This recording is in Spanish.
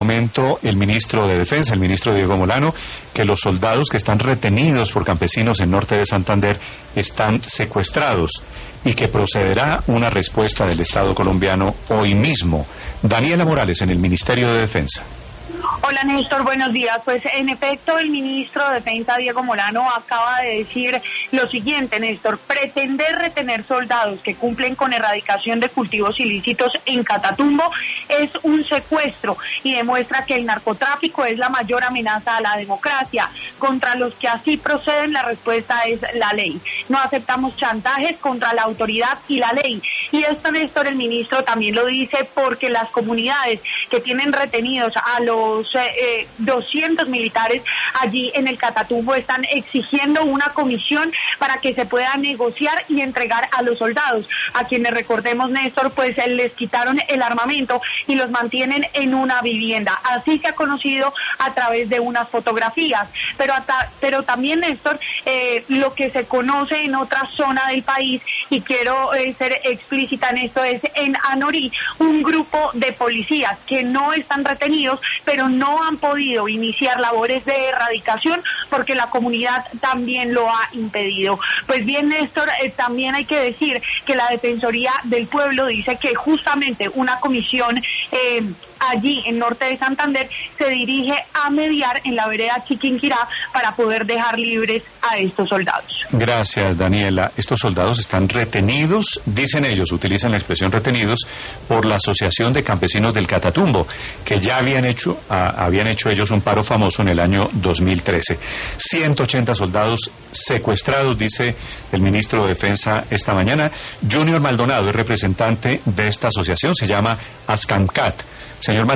Momento el ministro de Defensa, el ministro Diego Molano, que los soldados que están retenidos por campesinos en norte de Santander están secuestrados y que procederá una respuesta del Estado colombiano hoy mismo. Daniela Morales, en el Ministerio de Defensa. Hola Néstor, buenos días. Pues en efecto el ministro de Defensa Diego Molano acaba de decir lo siguiente, Néstor: pretender retener soldados que cumplen con erradicación de cultivos ilícitos en Catatumbo es un secuestro y demuestra que el narcotráfico es la mayor amenaza a la democracia. Contra los que así proceden, la respuesta es la ley. No aceptamos chantajes contra la autoridad y la ley. Y esto, Néstor, el ministro también lo dice porque las comunidades que tienen retenidos a los 200 militares allí en el Catatumbo están exigiendo una comisión para que se pueda negociar y entregar a los soldados, a quienes, recordemos, Néstor, pues les quitaron el armamento y los mantienen en una vivienda. Así se ha conocido a través de unas fotografías, pero también, Néstor, lo que se conoce en otra zona del país, y quiero ser explícita en esto, es en Anorí, un grupo de policías que no están retenidos, pero no han podido iniciar labores de erradicación porque la comunidad también lo ha impedido. Pues bien, Néstor, también hay que decir que la Defensoría del Pueblo dice que justamente una comisión allí en norte de Santander se dirige a mediar en la vereda Chiquinquirá para poder dejar libres a estos soldados. Gracias, Daniela. Estos soldados están retenidos, dicen ellos, utilizan la expresión retenidos, por la Asociación de Campesinos del Catatumbo, que ya habían hecho ellos un paro famoso en el año 2013. 180 soldados secuestrados, dice el ministro de Defensa esta mañana. Junior Maldonado es representante de esta asociación, se llama ASCAMCAT. Señor Maldonado.